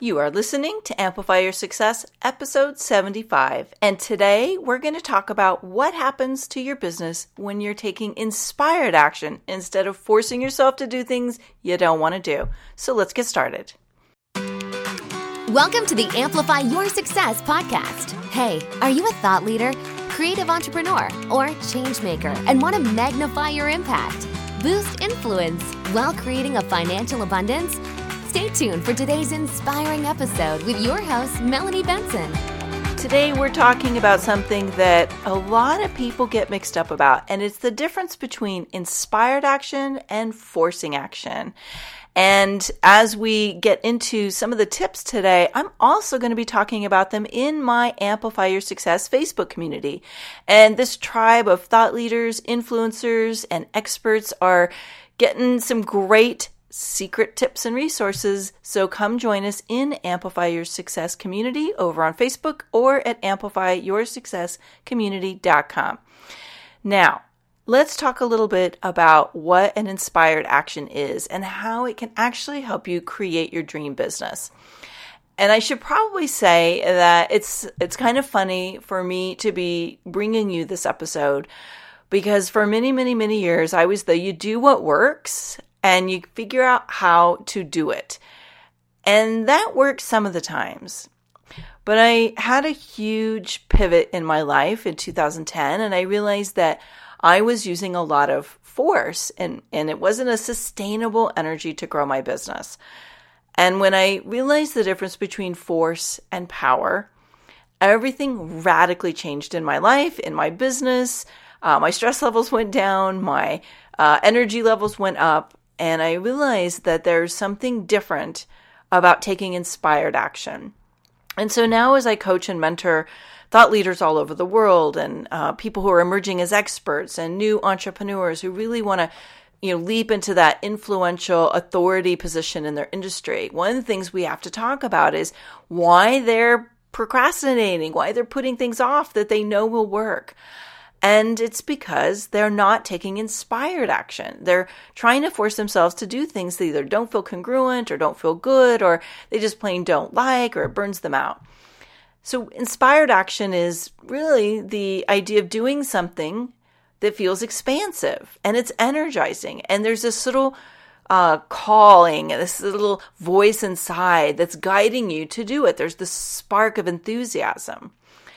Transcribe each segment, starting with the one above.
You are listening to Amplify Your Success, episode 75. And today we're going to talk about what happens to your business when you're taking inspired action instead of forcing yourself to do things you don't want to do. So let's get started. Welcome to the Amplify Your Success podcast. Hey, are you a thought leader, creative entrepreneur, or change maker and want to magnify your impact, boost influence while creating a financial abundance? Stay tuned for today's inspiring episode with your host, Melanie Benson. Today we're talking about something that a lot of people get mixed up about, and it's the difference between inspired action and forcing action. And as we get into some of the tips today, I'm also going to be talking about them in my Amplify Your Success Facebook community. And this tribe of thought leaders, influencers, and experts are getting some great secret tips and resources. So come join us in Amplify Your Success community over on Facebook or at amplifyyoursuccesscommunity.com. Now, let's talk a little bit about what an inspired action is and how it can actually help you create your dream business. And I should probably say that it's kind of funny for me to be bringing you this episode because for many, many, many years, I was you do what works and you figure out how to do it. And that works some of the times. But I had a huge pivot in my life in 2010, and I realized that I was using a lot of force, and it wasn't a sustainable energy to grow my business. And when I realized the difference between force and power, everything radically changed in my life, in my business. My stress levels went down, my energy levels went up, and I realized that there's something different about taking inspired action. And so now as I coach and mentor thought leaders all over the world and people who are emerging as experts and new entrepreneurs who really want to leap into that influential authority position in their industry, one of the things we have to talk about is why they're procrastinating, why they're putting things off that they know will work. And it's because they're not taking inspired action. They're trying to force themselves to do things that either don't feel congruent or don't feel good, or they just plain don't like, or it burns them out. So inspired action is really the idea of doing something that feels expansive and it's energizing. And there's this little calling, this little voice inside that's guiding you to do it. There's this spark of enthusiasm.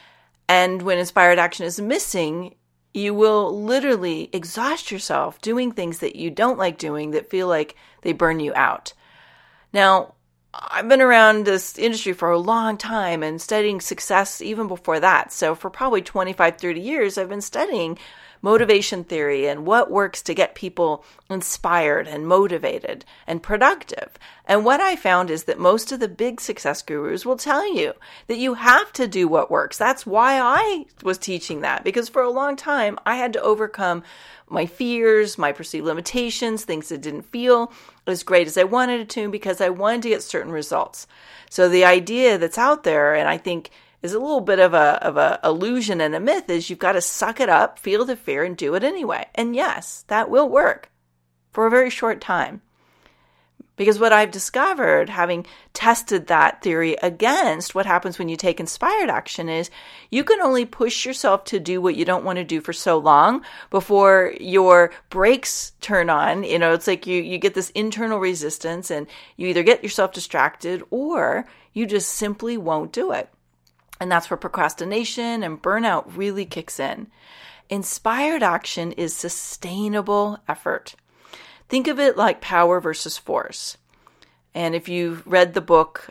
And when inspired action is missing, you will literally exhaust yourself doing things that you don't like doing that feel like they burn you out. Now, I've been around this industry for a long time and studying success even before that. So for probably 25, 30 years, I've been studying motivation theory and what works to get people inspired and motivated and productive. And what I found is that most of the big success gurus will tell you that you have to do what works. That's why I was teaching that, because for a long time I had to overcome my fears, my perceived limitations, things that didn't feel as great as I wanted it to because I wanted to get certain results. So the idea that's out there, and I think is a little bit of a illusion and a myth, is you've got to suck it up, feel the fear, and do it anyway. And yes, that will work for a very short time. Because what I've discovered, having tested that theory against what happens when you take inspired action, is you can only push yourself to do what you don't want to do for so long before your brakes turn on. It's like you get this internal resistance and you either get yourself distracted or you just simply won't do it. And that's where procrastination and burnout really kicks in. Inspired action is sustainable effort. Think of it like power versus force. And if you've read the book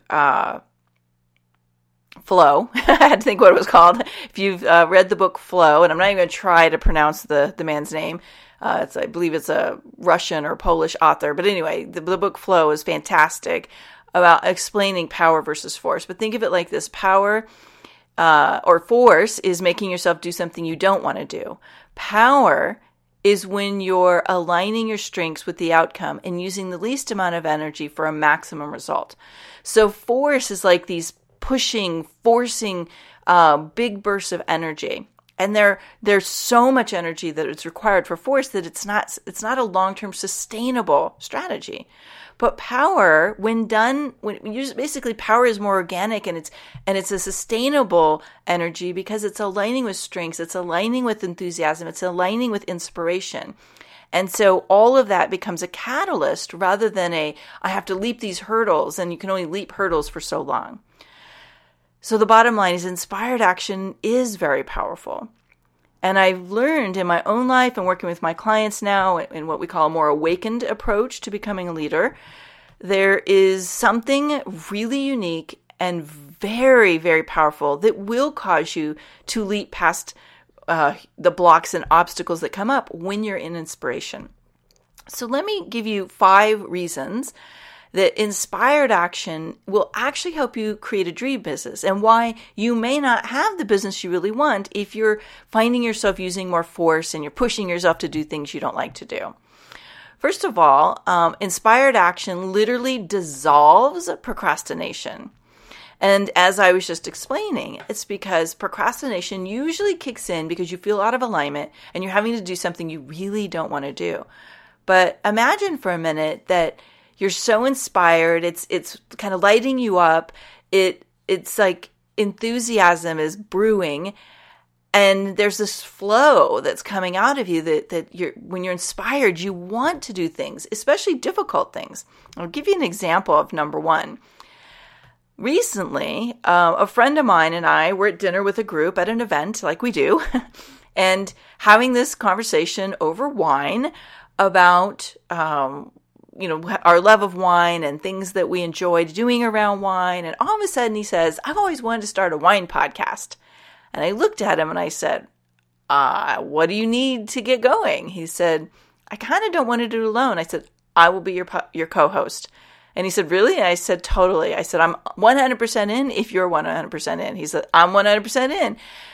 Flow, I had to think what it was called. If you've read the book Flow, and I'm not even going to try to pronounce the man's name. I believe it's a Russian or Polish author. But anyway, the book Flow is fantastic about explaining power versus force. But think of it like this. Power or force is making yourself do something you don't want to do. Power is when you're aligning your strengths with the outcome and using the least amount of energy for a maximum result. So force is like these pushing, forcing big bursts of energy. And there's so much energy that is required for force that it's not a long-term sustainable strategy. But power, when basically power is more organic and it's a sustainable energy because it's aligning with strengths, it's aligning with enthusiasm, it's aligning with inspiration. And so all of that becomes a catalyst rather than I have to leap these hurdles, and you can only leap hurdles for so long. So the bottom line is inspired action is very powerful. And I've learned in my own life and working with my clients now in what we call a more awakened approach to becoming a leader, there is something really unique and very, very powerful that will cause you to leap past the blocks and obstacles that come up when you're in inspiration. So let me give you 5 reasons that inspired action will actually help you create a dream business, and why you may not have the business you really want if you're finding yourself using more force and you're pushing yourself to do things you don't like to do. First of all, inspired action literally dissolves procrastination. And as I was just explaining, it's because procrastination usually kicks in because you feel out of alignment and you're having to do something you really don't want to do. But imagine for a minute that you're so inspired, it's kind of lighting you up. It's like enthusiasm is brewing, and there's this flow that's coming out of you that when you're inspired, you want to do things, especially difficult things. I'll give you an example of number 1. Recently, a friend of mine and I were at dinner with a group at an event like we do, and having this conversation over wine about our love of wine and things that we enjoyed doing around wine. And all of a sudden he says, "I've always wanted to start a wine podcast." And I looked at him and I said, "What do you need to get going?" He said, "I kind of don't want to do it alone." I said, "I will be your co-host." And he said, "Really?" And I said, "Totally." I said, "I'm 100% in if you're 100% in." He said, "I'm 100% in."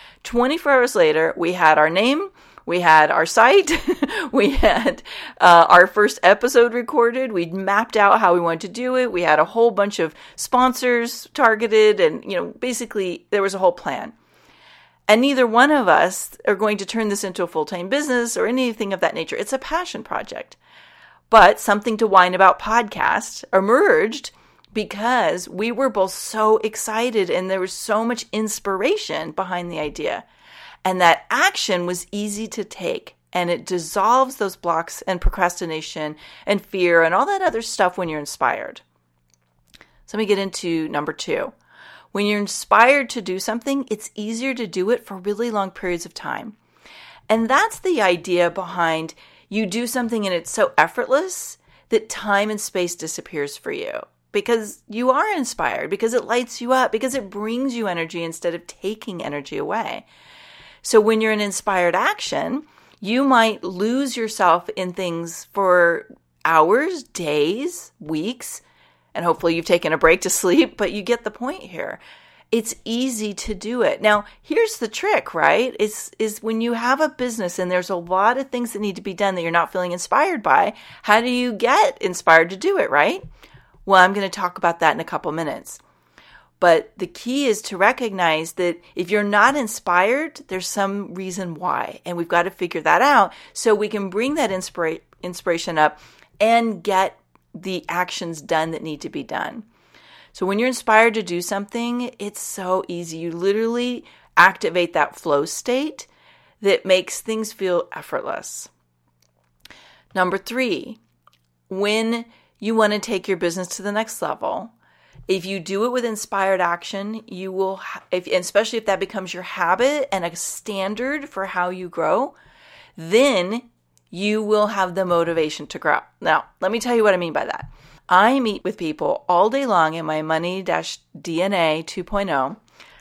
24 hours later, we had our name, we had our site, we had our first episode recorded, we mapped out how we wanted to do it, we had a whole bunch of sponsors targeted, and basically there was a whole plan. And neither one of us are going to turn this into a full-time business or anything of that nature. It's a passion project. But Something to Wine About podcast emerged because we were both so excited and there was so much inspiration behind the idea. And that action was easy to take, and it dissolves those blocks and procrastination and fear and all that other stuff when you're inspired. So let me get into number 2. When you're inspired to do something, it's easier to do it for really long periods of time. And that's the idea behind you do something and it's so effortless that time and space disappears for you because you are inspired, because it lights you up, because it brings you energy instead of taking energy away. So when you're in inspired action, you might lose yourself in things for hours, days, weeks, and hopefully you've taken a break to sleep, but you get the point here. It's easy to do it. Now, here's the trick, right? Is when you have a business and there's a lot of things that need to be done that you're not feeling inspired by, how do you get inspired to do it, right? Well, I'm going to talk about that in a couple minutes. But the key is to recognize that if you're not inspired, there's some reason why. And we've got to figure that out so we can bring that inspiration up and get the actions done that need to be done. So when you're inspired to do something, it's so easy. You literally activate that flow state that makes things feel effortless. Number 3, when you want to take your business to the next level, if you do it with inspired action, you will, especially if that becomes your habit and a standard for how you grow, then you will have the motivation to grow. Now, let me tell you what I mean by that. I meet with people all day long in my Money-DNA 2.0,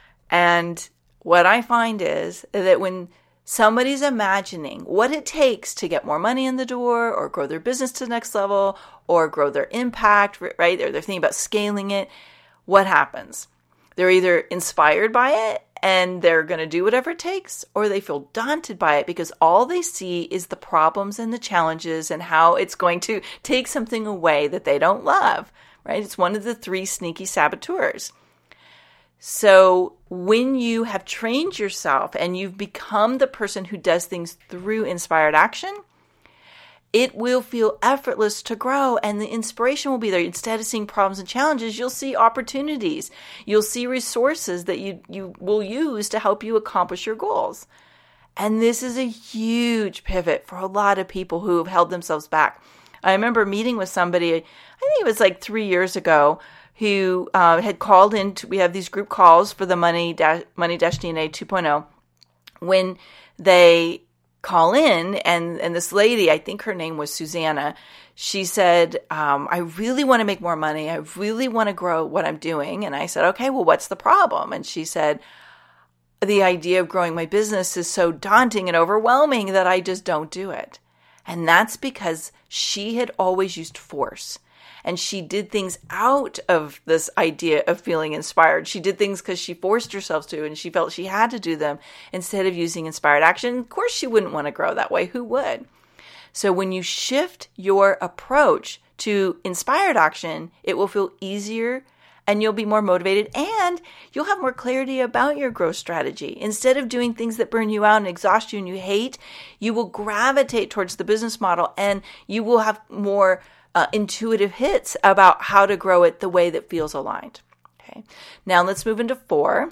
and what I find is that when somebody's imagining what it takes to get more money in the door or grow their business to the next level or grow their impact, right? They're thinking about scaling it. What happens? They're either inspired by it and they're going to do whatever it takes, or they feel daunted by it because all they see is the problems and the challenges and how it's going to take something away that they don't love, right? It's one of the 3 sneaky saboteurs. So when you have trained yourself and you've become the person who does things through inspired action, it will feel effortless to grow and the inspiration will be there. Instead of seeing problems and challenges, you'll see opportunities. You'll see resources that you will use to help you accomplish your goals. And this is a huge pivot for a lot of people who have held themselves back. I remember meeting with somebody, I think it was like 3 years ago, who had called in. We have these group calls for the Money-DNA 2.0. When they call in, and this lady, I think her name was Susanna, she said, I really want to make more money. I really want to grow what I'm doing. And I said, okay, well, what's the problem? And she said, the idea of growing my business is so daunting and overwhelming that I just don't do it. And that's because she had always used force. And she did things out of this idea of feeling inspired. She did things because she forced herself to, and she felt she had to do them instead of using inspired action. Of course, she wouldn't want to grow that way. Who would? So when you shift your approach to inspired action, it will feel easier and you'll be more motivated and you'll have more clarity about your growth strategy. Instead of doing things that burn you out and exhaust you and you hate, you will gravitate towards the business model and you will have more intuitive hits about how to grow it the way that feels aligned. Okay. Now let's move into 4.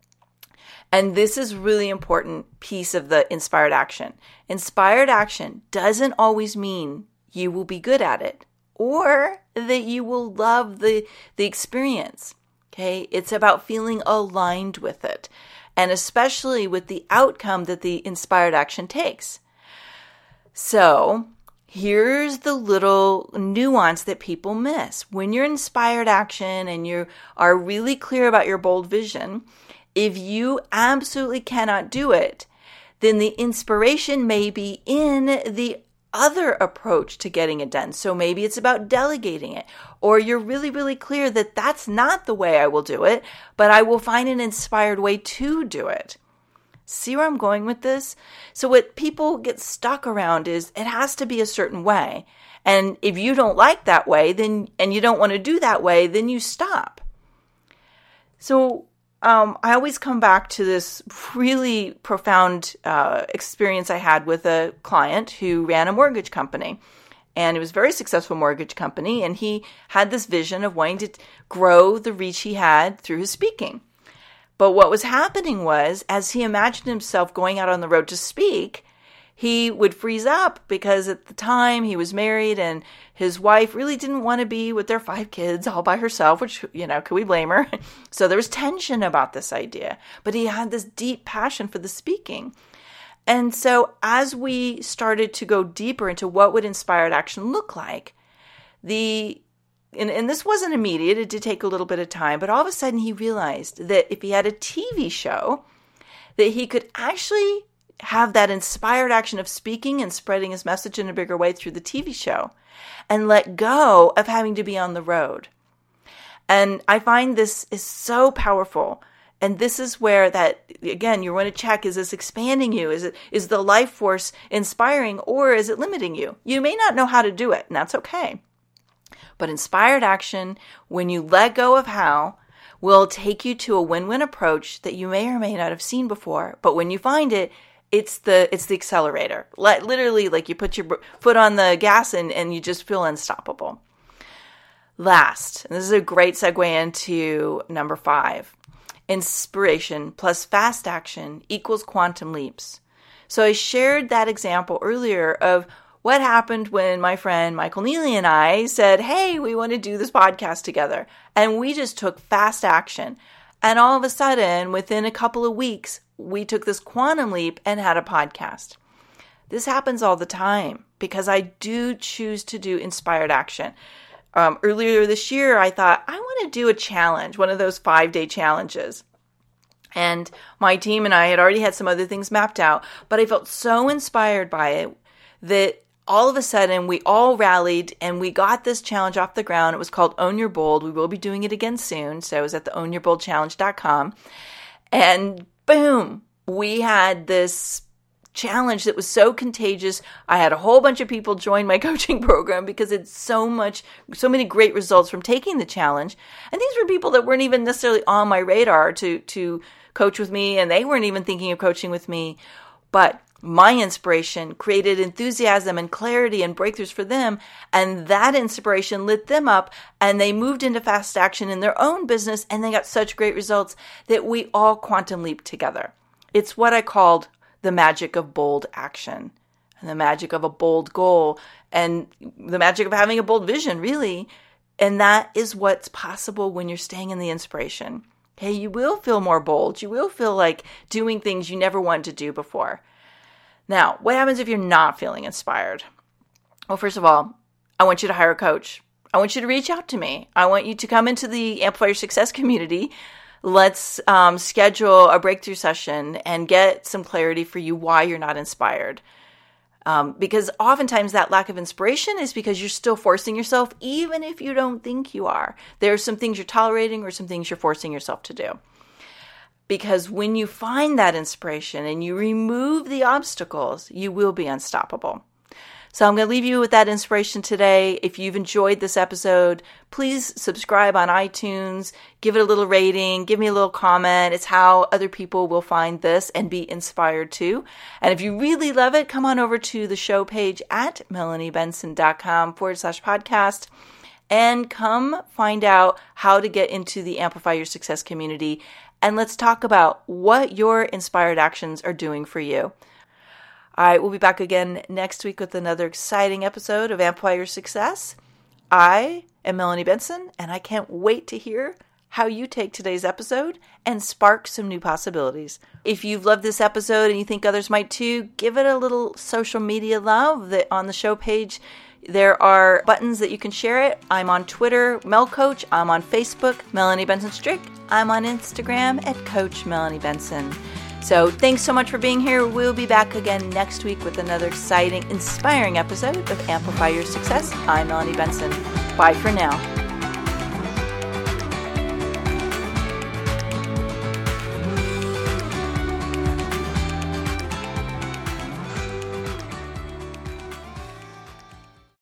And this is really important piece of the inspired action. Inspired action doesn't always mean you will be good at it or that you will love the experience. Okay. It's about feeling aligned with it, and especially with the outcome that the inspired action takes. So here's the little nuance that people miss. When you're inspired action and you are really clear about your bold vision, if you absolutely cannot do it, then the inspiration may be in the other approach to getting it done. So maybe it's about delegating it, or you're really, really clear that that's not the way I will do it, but I will find an inspired way to do it. See where I'm going with this? So what people get stuck around is it has to be a certain way. And if you don't like that way, then and you don't want to do that way, then you stop. So I always come back to this really profound experience I had with a client who ran a mortgage company. And it was a very successful mortgage company. And he had this vision of wanting to grow the reach he had through his speaking. But what was happening was, as he imagined himself going out on the road to speak, he would freeze up because at the time he was married and his wife really didn't want to be with their 5 kids all by herself, which, could we blame her? So there was tension about this idea, but he had this deep passion for the speaking. And so as we started to go deeper into what would inspired action look like, and this wasn't immediate, it did take a little bit of time, but all of a sudden he realized that if he had a TV show, that he could actually have that inspired action of speaking and spreading his message in a bigger way through the TV show and let go of having to be on the road. And I find this is so powerful. And this is where that, again, you want to check, is this expanding you? Is the life force inspiring, or is it limiting you? You may not know how to do it, and that's okay. But inspired action, when you let go of how, will take you to a win-win approach that you may or may not have seen before. But when you find it, it's the accelerator. Literally, like you put your foot on the gas and you just feel unstoppable. Last, and this is a great segue into number 5. Inspiration plus fast action equals quantum leaps. So I shared that example earlier of what happened when my friend Michael Neely and I said, hey, we want to do this podcast together. And we just took fast action. And all of a sudden, within a couple of weeks, we took this quantum leap and had a podcast. This happens all the time because I do choose to do inspired action. Earlier this year, I thought, I want to do a challenge, one of those 5-day challenges. And my team and I had already had some other things mapped out, but I felt so inspired by it that all of a sudden we all rallied and we got this challenge off the ground. It was called Own Your Bold. We will be doing it again soon. So it was at the ownyourboldchallenge.com. And boom, we had this challenge that was so contagious. I had a whole bunch of people join my coaching program because it's so many great results from taking the challenge. And these were people that weren't even necessarily on my radar to coach with me, and they weren't even thinking of coaching with me. But my inspiration created enthusiasm and clarity and breakthroughs for them, and that inspiration lit them up, and they moved into fast action in their own business, and they got such great results that we all quantum leaped together. It's what I called the magic of bold action, and the magic of a bold goal, and the magic of having a bold vision, really. And that is what's possible when you're staying in the inspiration. Okay, you will feel more bold. You will feel like doing things you never wanted to do before. Now, what happens if you're not feeling inspired? Well, first of all, I want you to hire a coach. I want you to reach out to me. I want you to come into the Amplify Your Success community. Let's schedule a breakthrough session and get some clarity for you why you're not inspired. Because oftentimes that lack of inspiration is because you're still forcing yourself, even if you don't think you are. There are some things you're tolerating or some things you're forcing yourself to do. Because when you find that inspiration and you remove the obstacles, you will be unstoppable. So I'm going to leave you with that inspiration today. If you've enjoyed this episode, please subscribe on iTunes, give it a little rating, give me a little comment. It's how other people will find this and be inspired too. And if you really love it, come on over to the show page at melaniebenson.com/podcast and come find out how to get into the Amplify Your Success community. And let's talk about what your inspired actions are doing for you. All right, we'll be back again next week with another exciting episode of Amplify Your Success. I am Melanie Benson, and I can't wait to hear how you take today's episode and spark some new possibilities. If you've loved this episode and you think others might too, give it a little social media love. That on the show page, there are buttons that you can share it. I'm on Twitter, Mel Coach. I'm on Facebook, Melanie Benson Strick. I'm on Instagram at Coach Melanie Benson. So thanks so much for being here. We'll be back again next week with another exciting, inspiring episode of Amplify Your Success. I'm Melanie Benson. Bye for now.